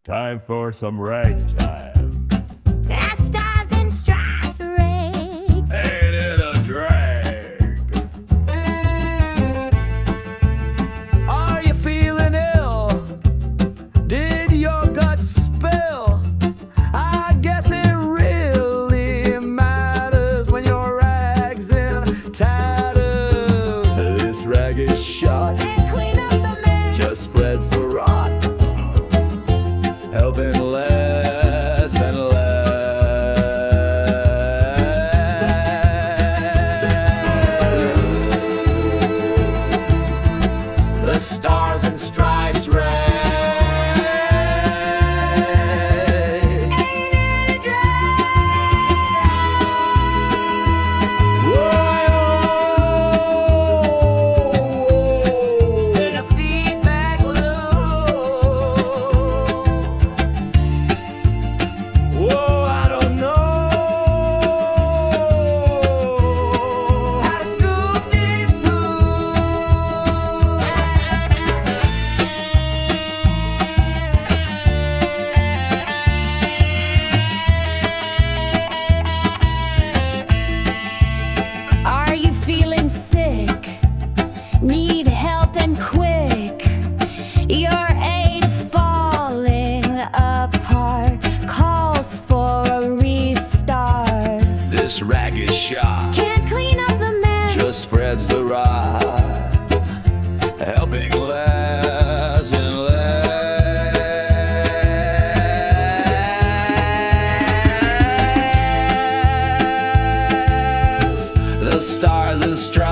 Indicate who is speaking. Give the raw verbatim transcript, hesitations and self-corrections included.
Speaker 1: Time for some ragtime.
Speaker 2: The stars and stripes ring.
Speaker 1: Ain't it a drag?
Speaker 3: Are you feeling ill? Did your guts spill? I guess it really matters when your rag's in tatters.
Speaker 1: This rag is shot,
Speaker 2: And clean up the mess.
Speaker 1: just spreads the rot, helping less and less. The stars and stripes rag.
Speaker 3: In a feedback loop. Whoa, I don't know how to scoop this poop.
Speaker 2: Are you feeling sick? Need help and quick? Your aid falling apart calls for a restart.
Speaker 1: This rag is shot,
Speaker 2: Can't clean up the mess.
Speaker 1: just spreads the rot, helping less and less. The stars and stripes.